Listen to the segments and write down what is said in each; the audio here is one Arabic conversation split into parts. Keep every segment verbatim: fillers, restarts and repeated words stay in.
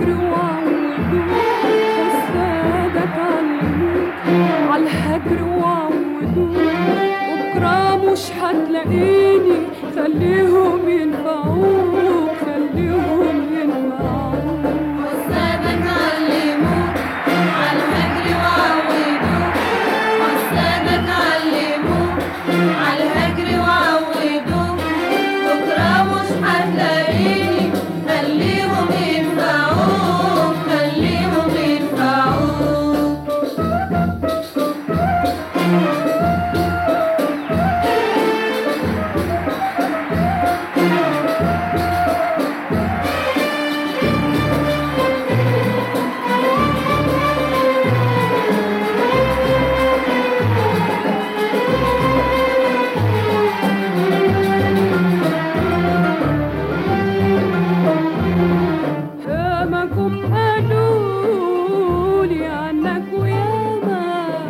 عالهجر وعودوه، أستاذك علموك عالهجر وعودوه، بكرة مش هتلاقيني، خليهم ينفعوك خليهم ينفعوك. أستاذك علموك عالهجر وعودوك، أستاذك علموك عالهجر وعودوك، بكرة مش هتلاقيني، خليهم ينفعوك خليهم ينفعوك. ياما جم قالولي عنك وياما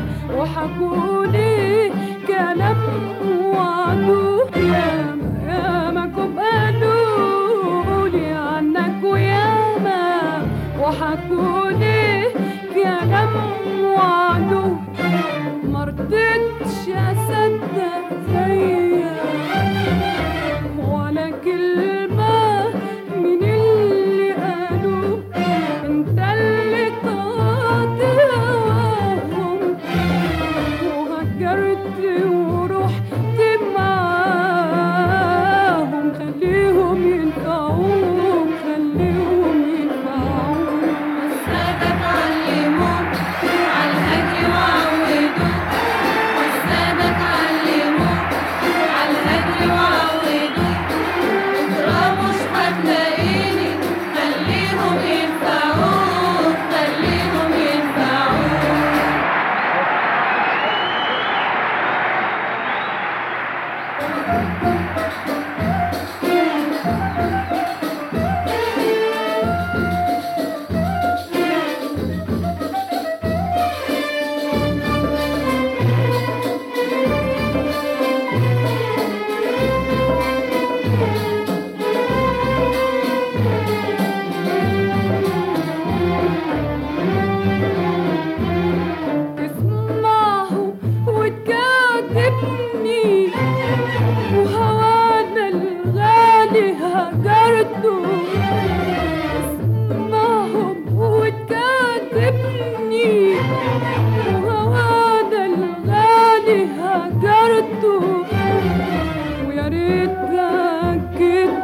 وحكولي كلام وعدوه، ياما ياما جم قالولي عنك وياما وحكولي كلام وعدوه، مرضتش اصدق زيك ولا كلمة من اللي قالوه، انت اللي قاطعهم وهجرت ورحت معاهم، خليهم ينفعوك خليهم ينفعوك. أستاذك علموك عالهجر وعودوك، أستاذك علموك عالهجر وعودوك، بكرة مش هتلاقيني، خليهم ينفعوك خليهم ينفعوك. تسمعه وتكاتبني وهوانا الغالي هجرته، تسمعهم وتكاتبني وهوانا الغالي هجرته، ويا ريتك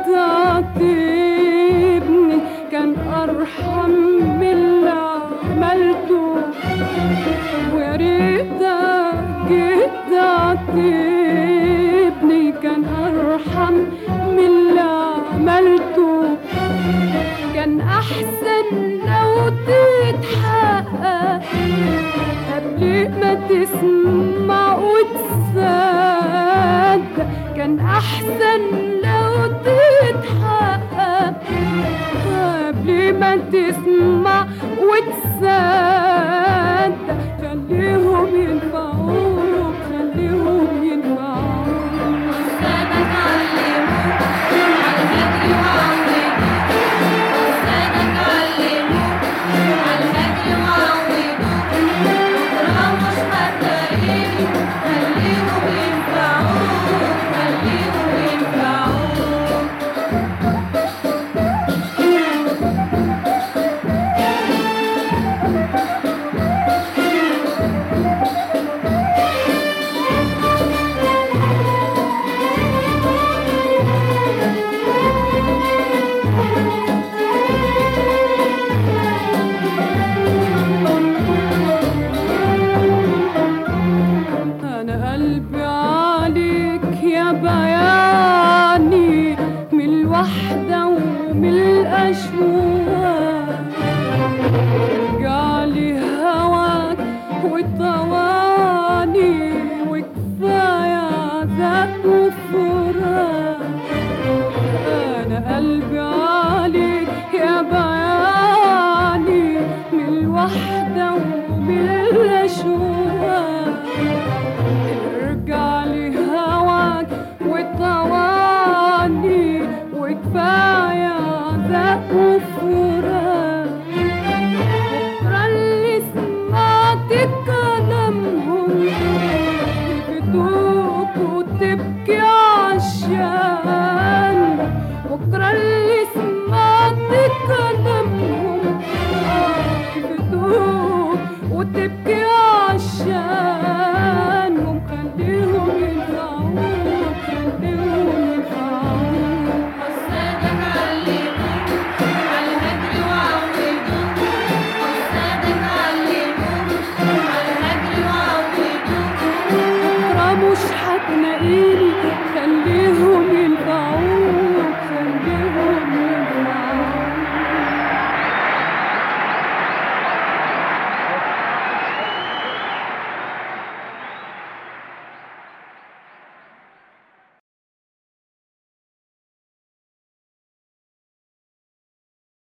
تعاتبني كان أرحم من اللي عملته، ويا ريتك تعاتبني كان أرحم من اللي عملته، كان أحسن لو تتحقق قبل ما تسمع وتصدق، كان أحسن لو تتحقق قبل ما تسمع وتصدق، خليهم ينفعوك خليهم ينفعوك. أستاذك علموك عالهجر وعودوك، أستاذك علموك عالهجر وعودوك، بكرة مش هتلاقيني، خليهم ينفعوك خليهم ينفعوك. أنا قلبي عليك يا بياني من الوحدة ومن الأشواق، رجعلي هواك وطواني وكفاية عذاب وفراق، أنا قلبي عليك يا بياني من الوحدة ومن الأشواق، ارجعلي هواك وطواني وكفاية عذاب وفراق، نقيني